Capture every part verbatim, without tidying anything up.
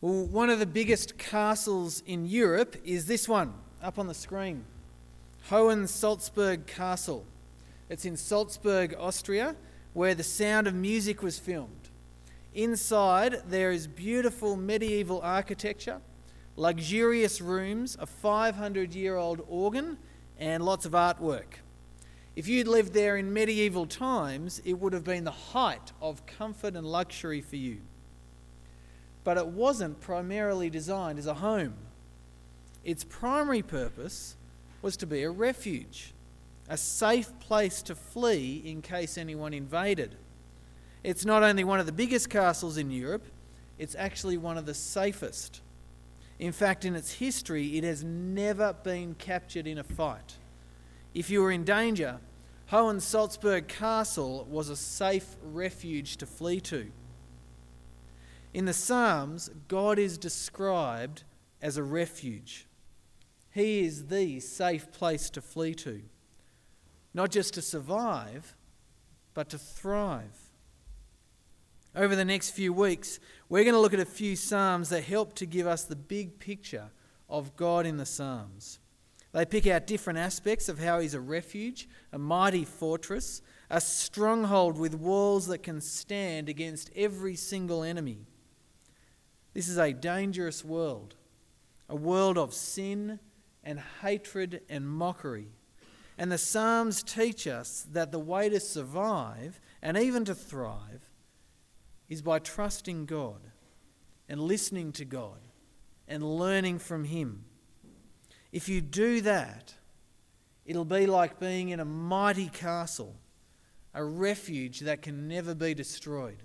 Well, one of the biggest castles in Europe is this one, up on the screen. Hohensalzburg Castle. It's in Salzburg, Austria, where The Sound of Music was filmed. Inside, there is beautiful medieval architecture, luxurious rooms, a five hundred year old organ, and lots of artwork. If you'd lived there in medieval times, it would have been the height of comfort and luxury for you. But it wasn't primarily designed as a home. Its primary purpose was to be a refuge, a safe place to flee in case anyone invaded. It's not only one of the biggest castles in Europe, it's actually one of the safest. In fact, in its history, it has never been captured in a fight. If you were in danger, Hohensalzburg Castle was a safe refuge to flee to. In the Psalms, God is described as a refuge. He is the safe place to flee to. Not just to survive, but to thrive. Over the next few weeks, we're going to look at a few Psalms that help to give us the big picture of God in the Psalms. They pick out different aspects of how he's a refuge, a mighty fortress, a stronghold with walls that can stand against every single enemy. This is a dangerous world, a world of sin and hatred and mockery. And the Psalms teach us that the way to survive and even to thrive is by trusting God and listening to God and learning from him. If you do that, it'll be like being in a mighty castle, a refuge that can never be destroyed.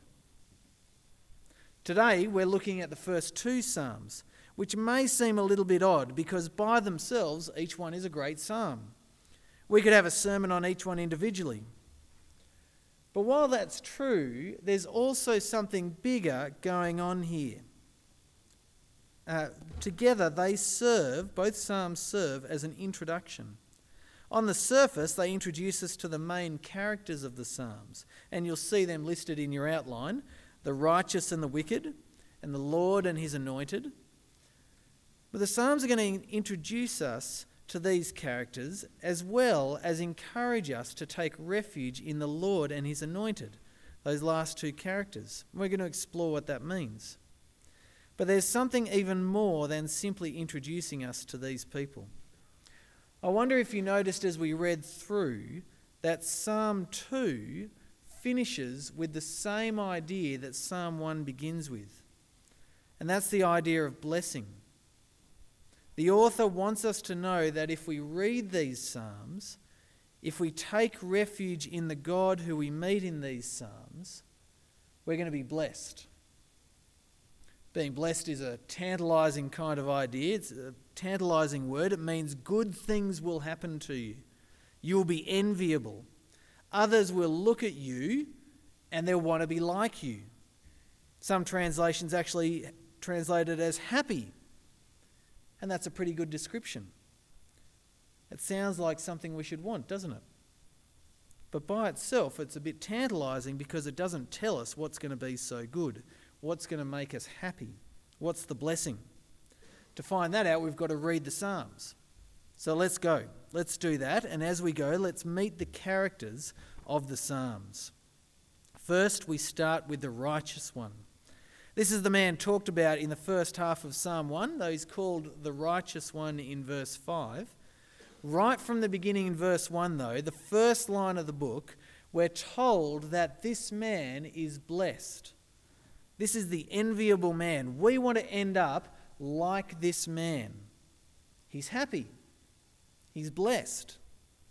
Today, we're looking at the first two Psalms, which may seem a little bit odd because by themselves, each one is a great psalm. We could have a sermon on each one individually. But while that's true, there's also something bigger going on here. Uh, together, they serve, both Psalms serve as an introduction. On the surface, they introduce us to the main characters of the Psalms, and you'll see them listed in your outline: the righteous and the wicked, and the Lord and his anointed. But the Psalms are going to introduce us to these characters as well as encourage us to take refuge in the Lord and his anointed, those last two characters. We're going to explore what that means. But there's something even more than simply introducing us to these people. I wonder if you noticed as we read through that Psalm two finishes with the same idea that Psalm one begins with. And that's the idea of blessing. The author wants us to know that if we read these Psalms, if we take refuge in the God who we meet in these Psalms, we're going to be blessed. Being blessed is a tantalising kind of idea. It's a tantalising word. It means good things will happen to you. You'll be enviable. Others will look at you and they'll want to be like you. Some translations actually translate it as happy. And that's a pretty good description. It sounds like something we should want, doesn't it? But by itself, it's a bit tantalising because it doesn't tell us what's going to be so good, what's going to make us happy, what's the blessing. To find that out, we've got to read the Psalms. So let's go. Let's do that. And as we go, let's meet the characters of the Psalms. First, we start with the righteous one. This is the man talked about in the first half of Psalm one, though he's called the righteous one in verse five. Right from the beginning in verse one, though, the first line of the book, we're told that this man is blessed. This is the enviable man. We want to end up like this man. He's happy. He's blessed.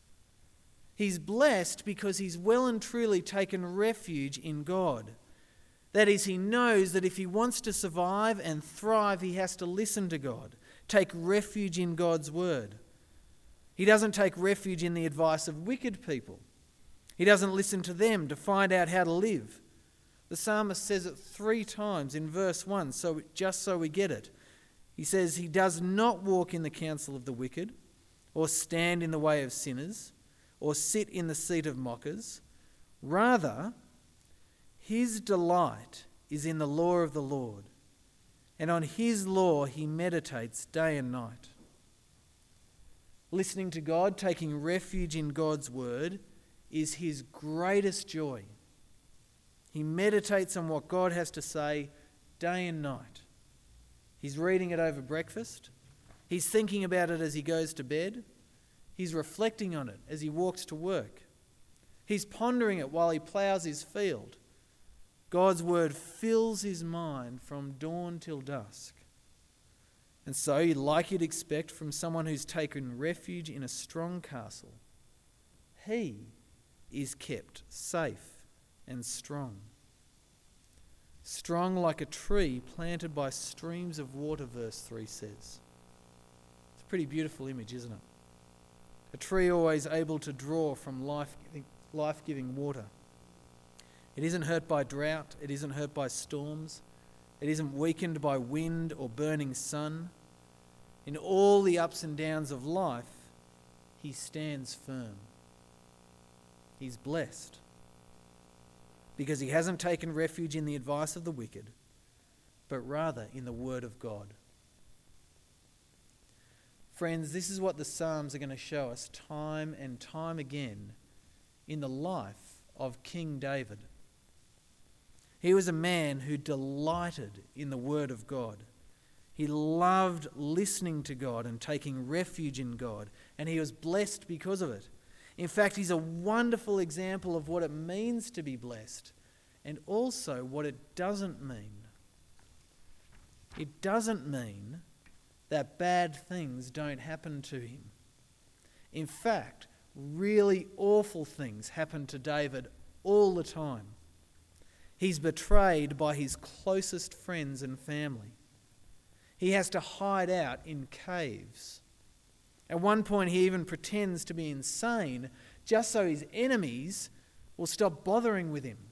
He's blessed because he's well and truly taken refuge in God. That is, he knows that if he wants to survive and thrive, he has to listen to God, take refuge in God's word. He doesn't take refuge in the advice of wicked people. He doesn't listen to them to find out how to live. The psalmist says it three times in verse one, so just so we get it. He says he does not walk in the counsel of the wicked, or stand in the way of sinners, or sit in the seat of mockers. Rather, his delight is in the law of the Lord, and on his law he meditates day and night. Listening to God, taking refuge in God's word, is his greatest joy. He meditates on what God has to say day and night. He's reading it over breakfast. He's thinking about it as he goes to bed. He's reflecting on it as he walks to work. He's pondering it while he ploughs his field. God's word fills his mind from dawn till dusk. And so, like you'd expect from someone who's taken refuge in a strong castle, he is kept safe and strong. Strong like a tree planted by streams of water, verse three says. It's a pretty beautiful image, isn't it? A tree always able to draw from life-giving, life-giving water. It isn't hurt by drought, it isn't hurt by storms, it isn't weakened by wind or burning sun. In all the ups and downs of life, he stands firm. He's blessed because he hasn't taken refuge in the advice of the wicked, but rather in the word of God. Friends, this is what the Psalms are going to show us time and time again in the life of King David. He was a man who delighted in the word of God. He loved listening to God and taking refuge in God, and he was blessed because of it. In fact, he's a wonderful example of what it means to be blessed and also what it doesn't mean. It doesn't mean that bad things don't happen to him. In fact, really awful things happen to David all the time. He's betrayed by his closest friends and family. He has to hide out in caves. At one point, he even pretends to be insane just so his enemies will stop bothering with him.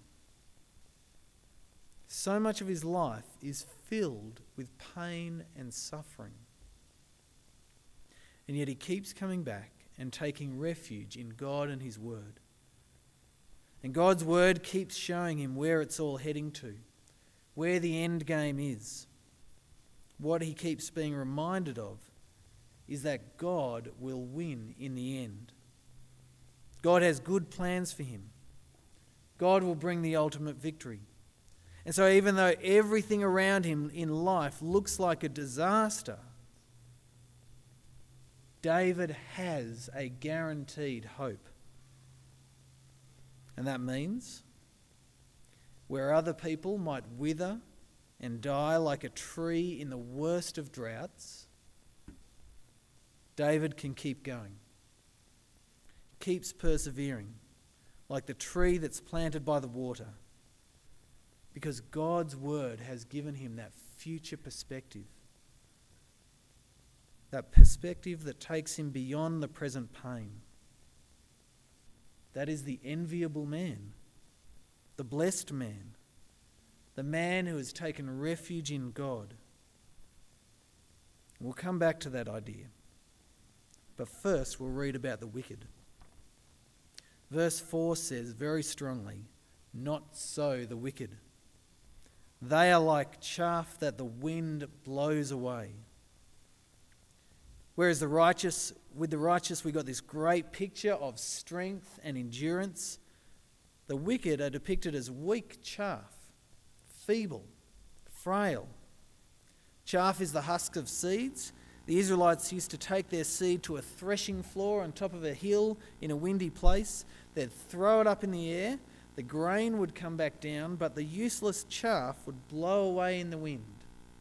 So much of his life is filled with pain and suffering. And yet he keeps coming back and taking refuge in God and his word. And God's word keeps showing him where it's all heading to, where the end game is. What he keeps being reminded of is that God will win in the end. God has good plans for him. God will bring the ultimate victory. And so even though everything around him in life looks like a disaster, David has a guaranteed hope. And that means where other people might wither and die like a tree in the worst of droughts, David can keep going. Keeps persevering like the tree that's planted by the water, because God's word has given him that future perspective. That perspective that takes him beyond the present pain. That is the enviable man, the blessed man, the man who has taken refuge in God. We'll come back to that idea. But first we'll read about the wicked. Verse four says very strongly, "Not so the wicked. They are like chaff that the wind blows away." Whereas the righteous, with the righteous we got this great picture of strength and endurance, the wicked are depicted as weak chaff, feeble, frail. Chaff is the husk of seeds. The Israelites used to take their seed to a threshing floor on top of a hill in a windy place. They'd throw it up in the air. The grain would come back down, but the useless chaff would blow away in the wind.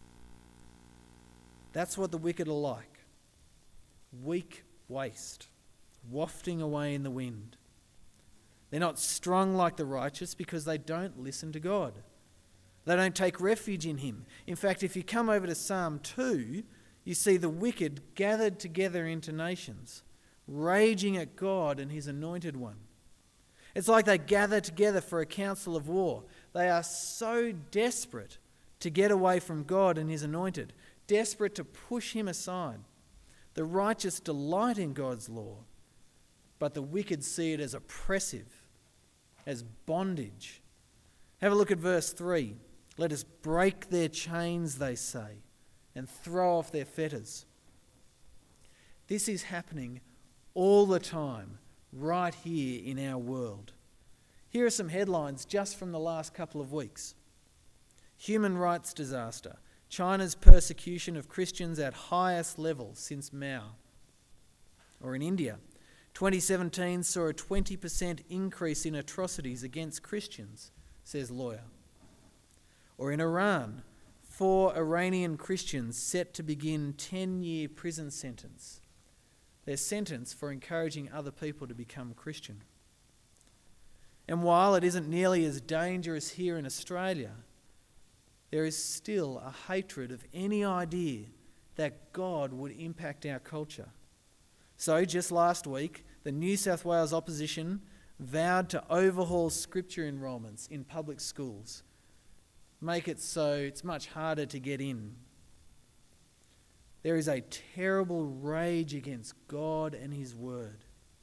That's what the wicked are like. Weak waste, wafting away in the wind. They're not strong like the righteous because they don't listen to God. They don't take refuge in him. In fact, if you come over to Psalm two, you see the wicked gathered together into nations, raging at God and his anointed one. It's like they gather together for a council of war. They are so desperate to get away from God and his anointed, desperate to push him aside. The righteous delight in God's law, but the wicked see it as oppressive, as bondage. Have a look at verse three. Let us break their chains, they say, and throw off their fetters. This is happening all the time, right here in our world. Here are some headlines just from the last couple of weeks. Human rights disaster. China's persecution of Christians at highest level since Mao. Or in India, twenty seventeen saw a twenty percent increase in atrocities against Christians, says lawyer. Or in Iran, four Iranian Christians set to begin ten-year prison sentence. Their sentence for encouraging other people to become Christian. And while it isn't nearly as dangerous here in Australia, there is still a hatred of any idea that God would impact our culture. So just last week, the New South Wales opposition vowed to overhaul scripture enrolments in public schools, make it so it's much harder to get in. There is a terrible rage against God and His Word.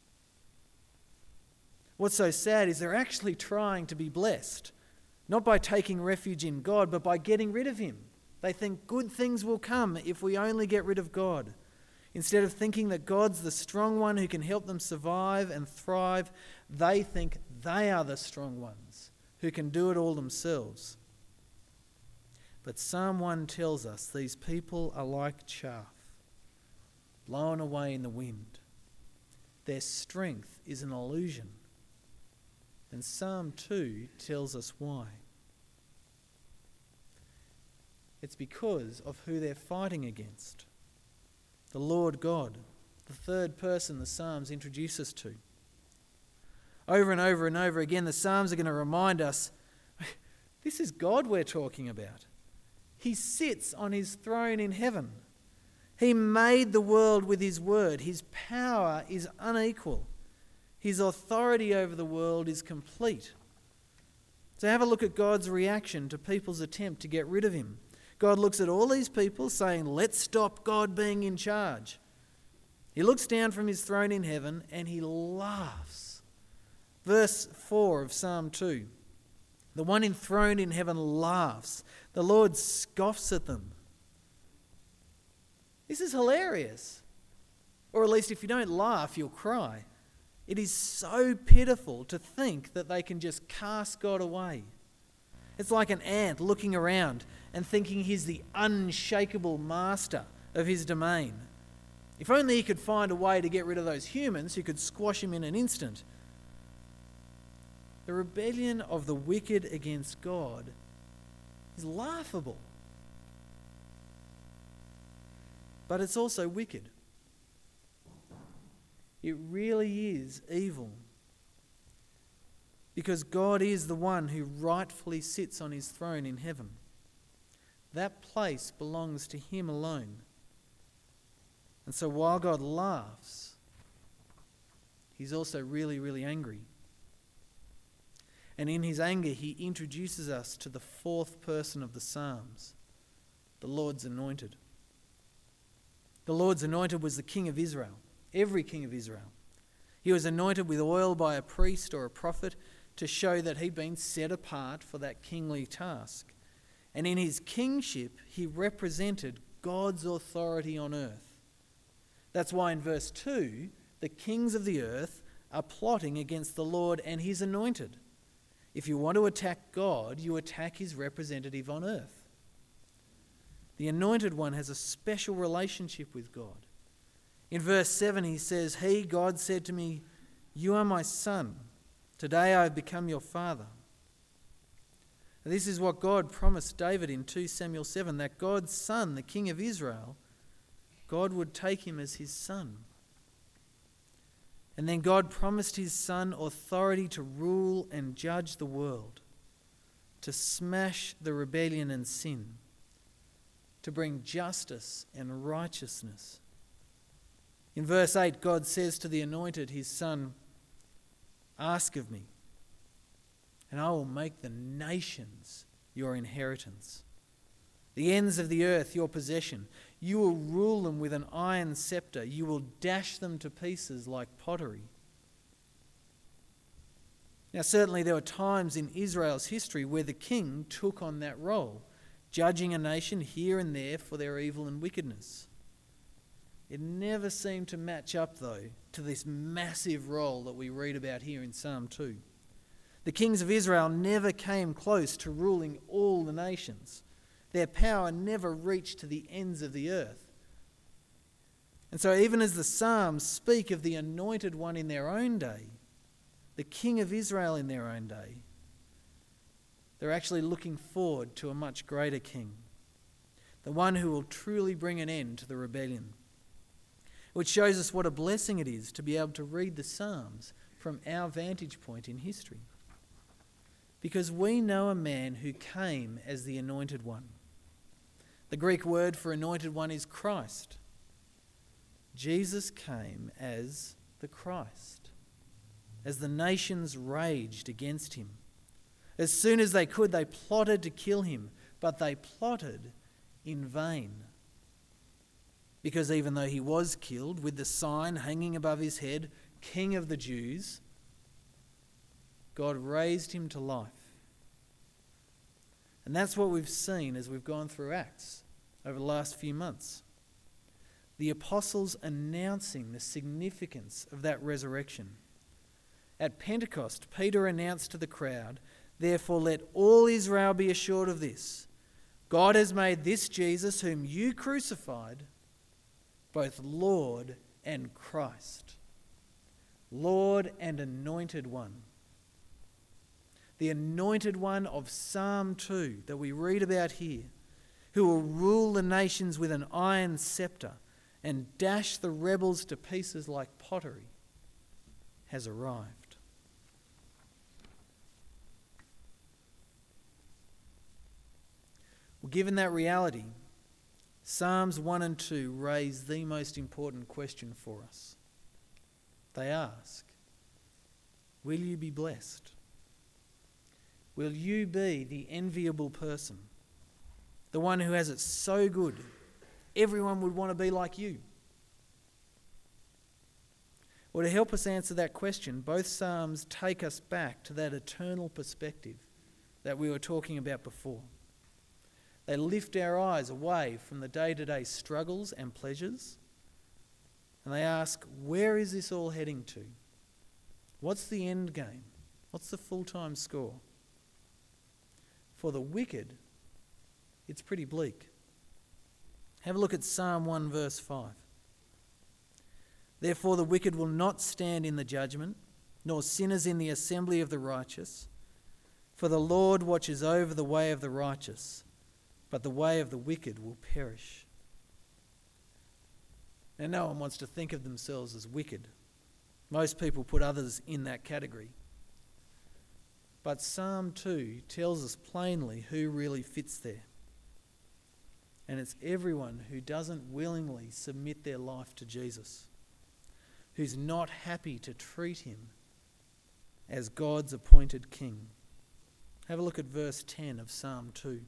What's so sad is they're actually trying to be blessed, not by taking refuge in God, but by getting rid of Him. They think good things will come if we only get rid of God. Instead of thinking that God's the strong one who can help them survive and thrive, they think they are the strong ones who can do it all themselves. But Psalm one tells us these people are like chaff, blown away in the wind. Their strength is an illusion. And Psalm two tells us why. It's because of who they're fighting against. The Lord God, the third person the Psalms introduce us to. Over and over and over again, the Psalms are going to remind us, this is God we're talking about. He sits on His throne in heaven. He made the world with His word. His power is unequal. His authority over the world is complete. So have a look at God's reaction to people's attempt to get rid of Him. God looks at all these people saying, let's stop God being in charge. He looks down from His throne in heaven and He laughs. Verse four of Psalm two. The one enthroned in heaven laughs. The Lord scoffs at them. This is hilarious. Or at least if you don't laugh, you'll cry. It is so pitiful to think that they can just cast God away. It's like an ant looking around and thinking he's the unshakable master of his domain. If only he could find a way to get rid of those humans who could squash him in an instant. The rebellion of the wicked against God is laughable. But it's also wicked. It really is evil. Because God is the one who rightfully sits on His throne in heaven. That place belongs to Him alone. And so while God laughs, He's also really, really angry. And in His anger, He introduces us to the fourth person of the Psalms, the Lord's anointed. The Lord's anointed was the King of Israel, every king of Israel. He was anointed with oil by a priest or a prophet to show that he'd been set apart for that kingly task. And in his kingship, he represented God's authority on earth. That's why in verse two, the kings of the earth are plotting against the Lord and His anointed. If you want to attack God, you attack His representative on earth. The anointed one has a special relationship with God. In verse seven he says, He, God, said to me, you are my son. Today I have become your father. This is what God promised David in Second Samuel seven, that God's son, the king of Israel, God would take him as His son. And then God promised His son authority to rule and judge the world, to smash the rebellion and sin, to bring justice and righteousness. In verse eight, God says to the anointed, His son, ask of me, and I will make the nations your inheritance, the ends of the earth your possession. You will rule them with an iron scepter. You will dash them to pieces like pottery. Now, certainly there were times in Israel's history where the king took on that role, judging a nation here and there for their evil and wickedness. It never seemed to match up, though, to this massive role that we read about here in Psalm two. The kings of Israel never came close to ruling all the nations. Their power never reached to the ends of the earth. And so even as the Psalms speak of the anointed one in their own day, the king of Israel in their own day, they're actually looking forward to a much greater king, the one who will truly bring an end to the rebellion. Which shows us what a blessing it is to be able to read the Psalms from our vantage point in history. Because we know a man who came as the anointed one. The Greek word for anointed one is Christ. Jesus came as the Christ, as the nations raged against him. As soon as they could, they plotted to kill him, but they plotted in vain. Because even though he was killed with the sign hanging above his head, King of the Jews, God raised him to life. And that's what we've seen as we've gone through Acts over the last few months. The apostles announcing the significance of that resurrection. At Pentecost, Peter announced to the crowd, "Therefore let all Israel be assured of this. God has made this Jesus whom you crucified both Lord and Christ." Lord and anointed one. The anointed one of Psalm two that we read about here, who will rule the nations with an iron scepter and dash the rebels to pieces like pottery, has arrived. Well, given that reality, Psalms one and two raise the most important question for us. They ask, will you be blessed? Will you be the enviable person? The one who has it so good, everyone would want to be like you? Well, to help us answer that question, both Psalms take us back to that eternal perspective that we were talking about before. They lift our eyes away from the day-to-day struggles and pleasures, and they ask, where is this all heading to? What's the end game? What's the full-time score? For the wicked, it's pretty bleak. Have a look at Psalm one verse five. "Therefore the wicked will not stand in the judgment, nor sinners in the assembly of the righteous. For the Lord watches over the way of the righteous, but the way of the wicked will perish." Now, no one wants to think of themselves as wicked. Most people put others in that category. But Psalm two tells us plainly who really fits there. And it's everyone who doesn't willingly submit their life to Jesus, who's not happy to treat him as God's appointed king. Have a look at verse ten of Psalm two.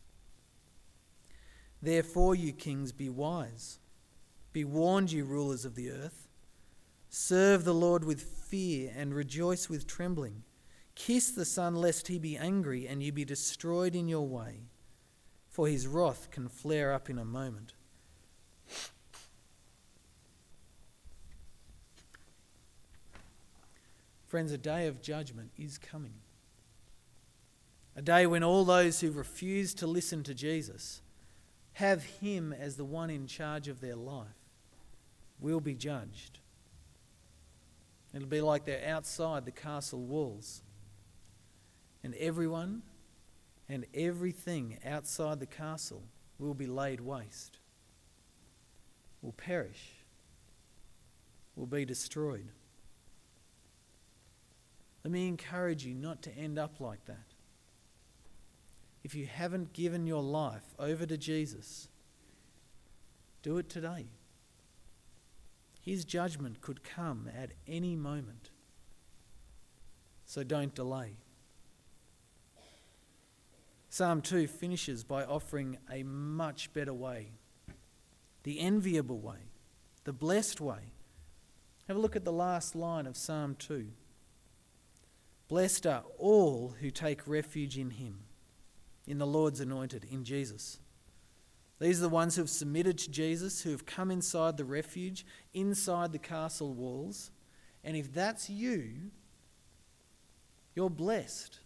"Therefore, you kings, be wise. Be warned, you rulers of the earth. Serve the Lord with fear and rejoice with trembling. Kiss the Son, lest he be angry and you be destroyed in your way, for his wrath can flare up in a moment." Friends, a day of judgment is coming. A day when all those who refuse to listen to Jesus, have him as the one in charge of their life, will be judged. It'll be like they're outside the castle walls, and everyone and everything outside the castle will be laid waste, will perish, will be destroyed. Let me encourage you not to end up like that. If you haven't given your life over to Jesus, do it today. His judgment could come at any moment, so don't delay. Psalm two finishes by offering a much better way, the enviable way, the blessed way. Have a look at the last line of Psalm two. Blessed are all who take refuge in him, in the Lord's anointed, in Jesus. These are the ones who have submitted to Jesus, who have come inside the refuge, inside the castle walls. And if that's you, you're blessed.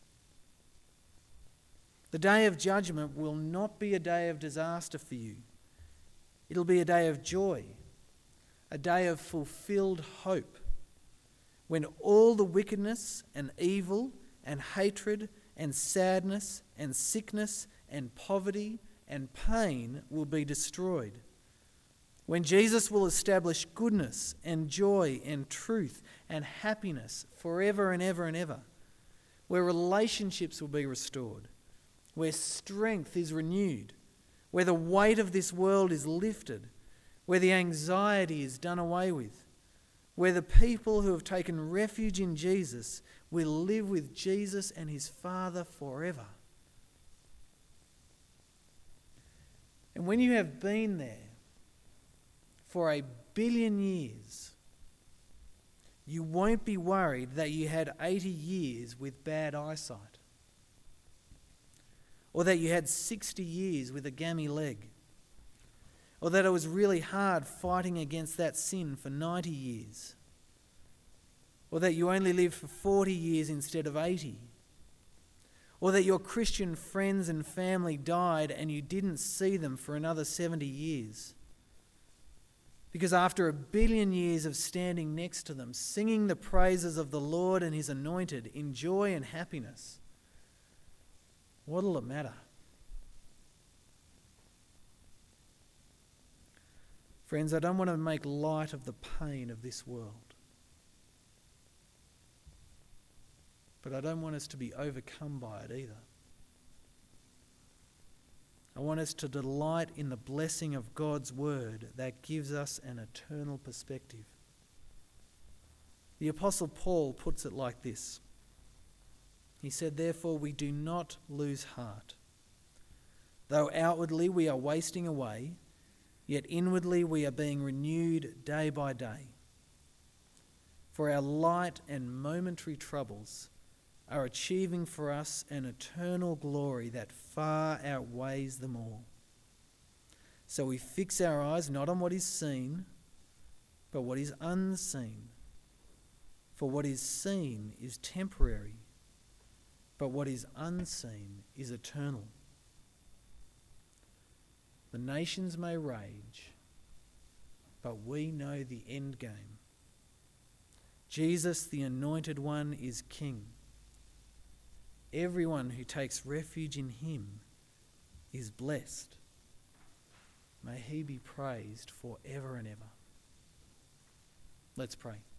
The day of judgment will not be a day of disaster for you. It'll be a day of joy, a day of fulfilled hope, when all the wickedness and evil and hatred and sadness and sickness and poverty and pain will be destroyed. When Jesus will establish goodness and joy and truth and happiness forever and ever and ever. Where relationships will be restored. Where strength is renewed. Where the weight of this world is lifted. Where the anxiety is done away with. Where the people who have taken refuge in Jesus will live with Jesus and his Father forever. And when you have been there for a billion years, you won't be worried that you had eighty years with bad eyesight, or that you had sixty years with a gammy leg, or that it was really hard fighting against that sin for ninety years, or that you only lived for forty years instead of eighty, or that your Christian friends and family died and you didn't see them for another seventy years. Because after a billion years of standing next to them, singing the praises of the Lord and his anointed in joy and happiness, what'll it matter? Friends, I don't want to make light of the pain of this world. But I don't want us to be overcome by it either. I want us to delight in the blessing of God's word that gives us an eternal perspective. The Apostle Paul puts it like this. He said, "Therefore we do not lose heart. Though outwardly we are wasting away, yet inwardly we are being renewed day by day. For our light and momentary troubles are achieving for us an eternal glory that far outweighs them all. So we fix our eyes not on what is seen, but what is unseen. For what is seen is temporary, but what is unseen is eternal. The nations may rage, but we know the end game. Jesus, the Anointed One, is King. Everyone who takes refuge in him is blessed. May he be praised forever and ever." Let's pray.